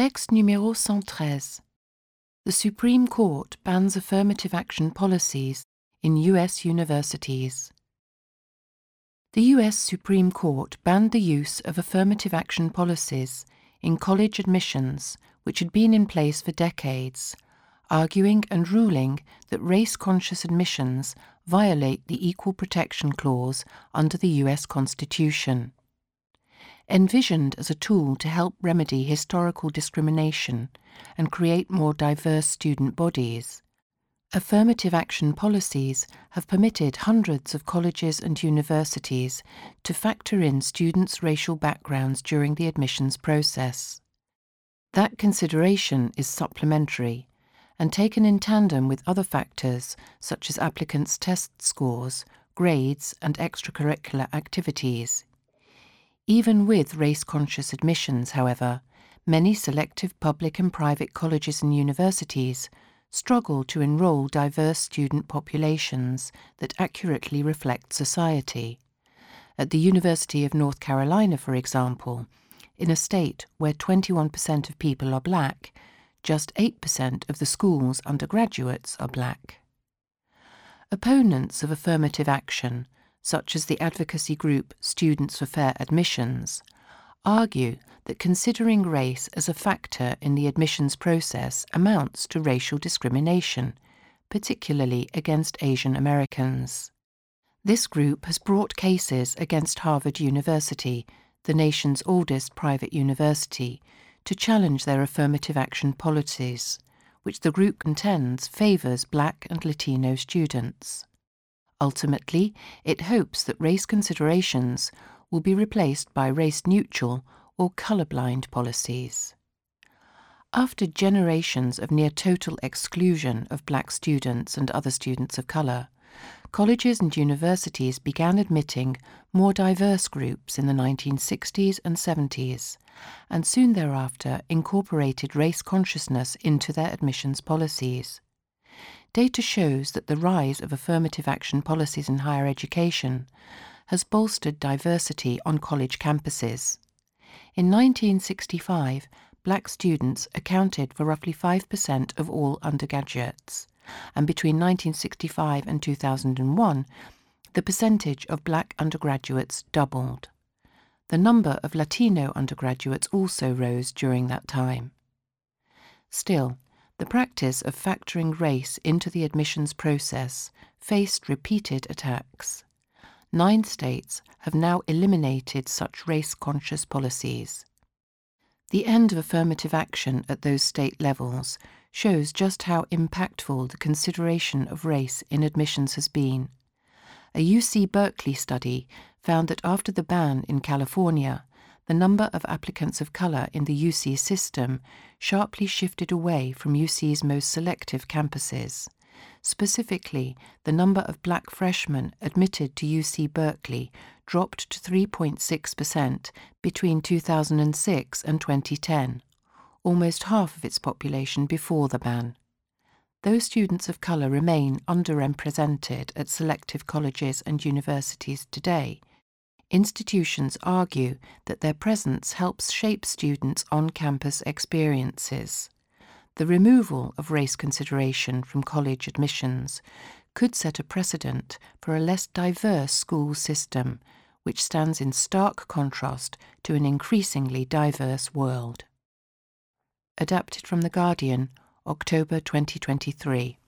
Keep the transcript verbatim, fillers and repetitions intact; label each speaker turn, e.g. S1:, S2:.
S1: Texte numéro cent treize. The Supreme Court bans affirmative action policies in U S universities. The U S Supreme Court banned the use of affirmative action policies in college admissions which had been in place for decades, arguing and ruling that race-conscious admissions violate the Equal Protection Clause under the U S Constitution. Envisioned as a tool to help remedy historical discrimination and create more diverse student bodies, affirmative action policies have permitted hundreds of colleges and universities to factor in students' racial backgrounds during the admissions process. That consideration is supplementary and taken in tandem with other factors such as applicants' test scores, grades, and extracurricular activities. Even with race-conscious admissions, however, many selective public and private colleges and universities struggle to enroll diverse student populations that accurately reflect society. At the University of North Carolina, for example, in a state where twenty-one percent of people are black, just eight percent of the school's undergraduates are black. Opponents of affirmative action, such as the advocacy group Students for Fair Admissions, argue that considering race as a factor in the admissions process amounts to racial discrimination, particularly against Asian Americans. This group has brought cases against Harvard University, the nation's oldest private university, to challenge their affirmative action policies, which the group contends favors Black and Latino students. Ultimately, it hopes that race considerations will be replaced by race-neutral or colorblind policies. After generations of near-total exclusion of black students and other students of color, colleges and universities began admitting more diverse groups in the nineteen sixties and seventies, and soon thereafter incorporated race consciousness into their admissions policies. Data shows that the rise of affirmative action policies in higher education has bolstered diversity on college campuses. In nineteen sixty-five, black students accounted for roughly five percent of all undergraduates, and between nineteen sixty-five and two thousand one, the percentage of black undergraduates doubled. The number of Latino undergraduates also rose during that time. Still, the practice of factoring race into the admissions process faced repeated attacks. Nine states have now eliminated such race-conscious policies. The end of affirmative action at those state levels shows just how impactful the consideration of race in admissions has been. A U C Berkeley study found that after the ban in California, the number of applicants of color in the U C system sharply shifted away from U C's most selective campuses. Specifically, the number of black freshmen admitted to U C Berkeley dropped to three point six percent between two thousand six and twenty ten, almost half of its population before the ban. Though students of color remain underrepresented at selective colleges and universities today, institutions argue that their presence helps shape students' on-campus experiences. The removal of race consideration from college admissions could set a precedent for a less diverse school system, which stands in stark contrast to an increasingly diverse world. Adapted from The Guardian, October twenty twenty-three.